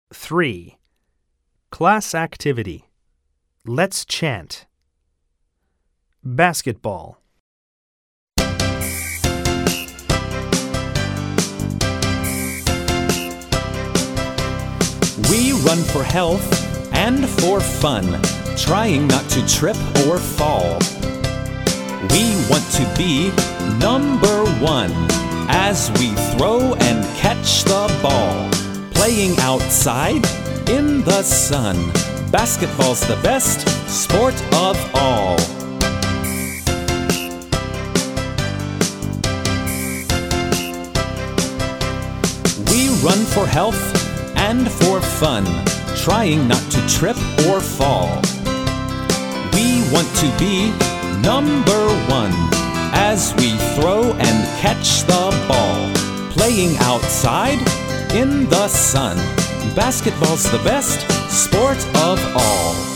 3. Class activity. Let's chant. Basketball. We run for health and for fun, trying not to trip or fall. We want to be number one as we throw and catch the ball. Playing outside in the sun, basketball's the best sport of all. We run for health and for fun, trying not to trip or fall. We want to be number one as we throw and catch the ball. Playing outside in the sun, basketball's the best sport of all.